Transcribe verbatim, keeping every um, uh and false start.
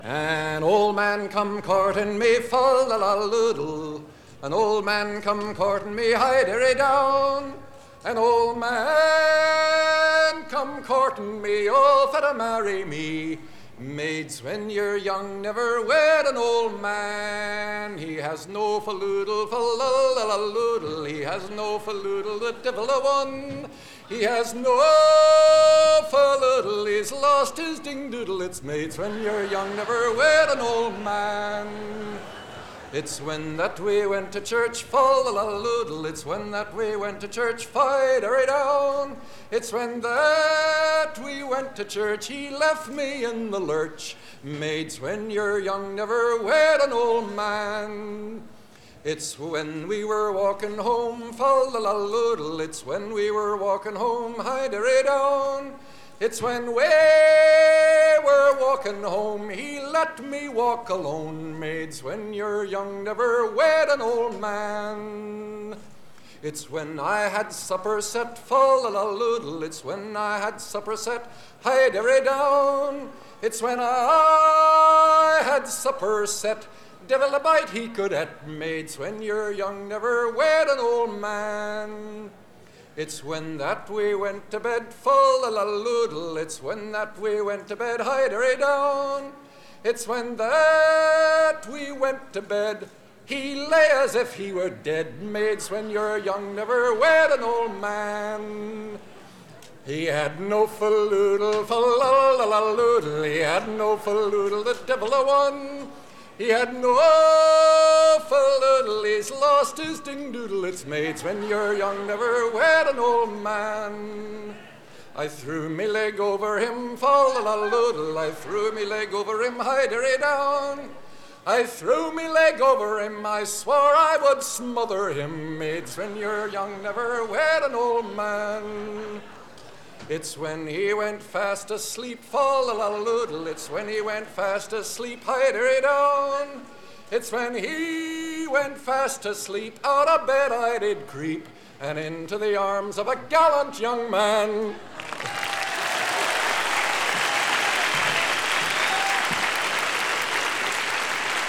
An old man come courting me, fa la la loodle. An old man come courting me, hi-derry down. An old man come courting me, oh, for to marry me. Maids, when you're young, never wed an old man. He has no falloodle, fa-la-la-la-loodle. He has no falloodle, the devil a one. He has no falloodle, he's lost his ding-doodle. It's maids, when you're young, never wed an old man. It's when that we went to church, fa-la-la-loodle. It's when that we went to church, fi-derry down. It's when that we went to church, he left me in the lurch. Maids, when you're young, never wed an old man. It's when we were walking home, fa-la-la-loodle. It's when we were walking home, hi-derry down. It's when we were walking home, he let me walk alone. Maids, when you're young, never wed an old man. It's when I had supper set, fa-la-la-loodle. It's when I had supper set, hi-derry down. It's when I had supper set, devil a bite he could at. Maids, when you're young, never wed an old man. It's when that we went to bed, fa-la-la-loodle. It's when that we went to bed, hi-derry down. It's when that we went to bed, he lay as if he were dead. Maids, when you're young, never wed an old man. He had no falloodle, fa-la-la-la-loodle. He had no falloodle, the devil a one. He had no falloodle, he's lost his ding-doodle. It's maids, when you're young, never wed an old man. I threw me leg over him, fa-la-la-loodle. I threw me leg over him, hi-derry down. I threw me leg over him, I swore I would smother him. Maids, when you're young, never wed an old man. It's when he went fast asleep, fa-la-la-loodle. It's when he went fast asleep, hi-derry down. It's when he went fast asleep, out of bed I did creep, and into the arms of a gallant young man.